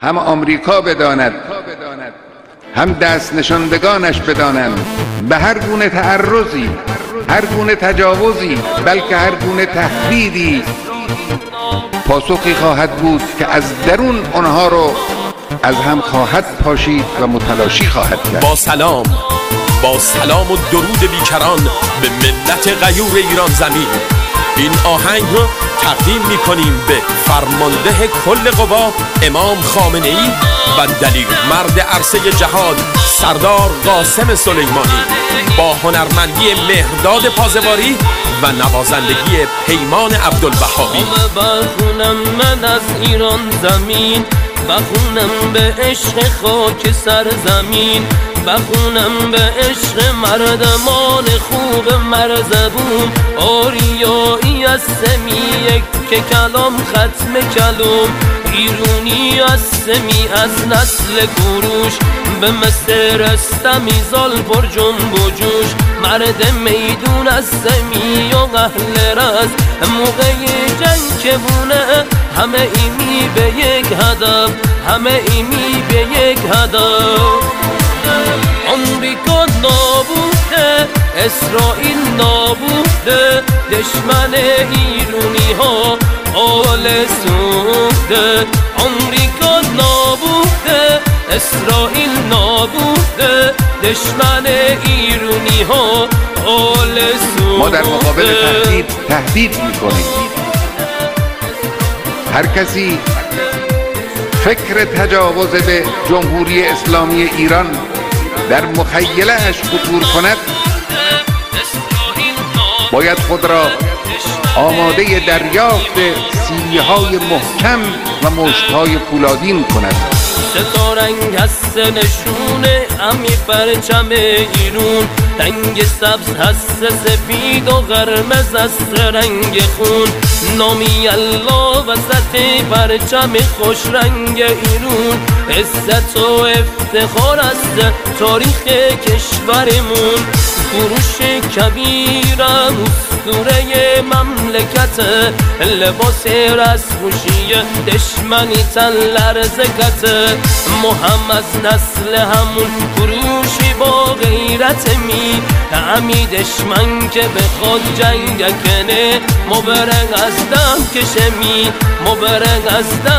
هم آمریکا بداند، هم دست نشاندگانش بدانند به هر گونه تعرضی، هر گونه تجاوزی، بلکه هر گونه تهدیدی پاسخی خواهد بود که از درون آنها رو از هم خواهد پاشید و متلاشی خواهد کرد. با سلام و درود بیکران به ملت غیور ایران زمین، این آهنگ رو تقدیم میکنیم به فرمانده کل قوا امام خامنه ای و دلیر مرد عرصه جهاد سردار قاسم سلیمانی، با هنرمندی مهرداد پازواری و نوازندگی پیمان عبدالوهابی. بخونم من از ایران زمین، بخونم به عشق خاک سرزمین، بخونم به عشق مردمان خوب مرزبون، آریایی از سمیه که کلام ختم کلام، ایرونی از سمی از نسل گروش، به مصر استمی زال پر جنب و جوش، مرد میدون از سمی و اهل رز، موقع جنگ که بونه همه ایمی به یک هدف، همه ایمی به یک هدف. آمریکا نابوده، اسرائیل نابوده، دشمن ایرونی ها آل سوده. آمریکا نابوده، اسرائیل نابوده، دشمن ایرونی ها آل سوده. ما در مقابل تهدید میکنیم. هر کسی فکر تجاوز به جمهوری اسلامی ایران در مخیله اش خطور کند باید خود را آماده دریافت سیلی‌های محکم و مشت‌های پولادین کند. ستارنگ هست نشونه امی پرچم ایرون، رنگ سبز هست سفید و قرمز است رنگ خون، نامی الله وسط پرچم خوش رنگ ایرون، عزت و افتخار است تاریخ کشورمون، فروش کبیرم اسطوره مملکت، لباس رسموشی دشمنی تن لرزکت، مهم از نسل همون فروشی با غیرت می، همی دشمن که بخواد جنگ کنه مبرق از دم کشمی، مبرق از دم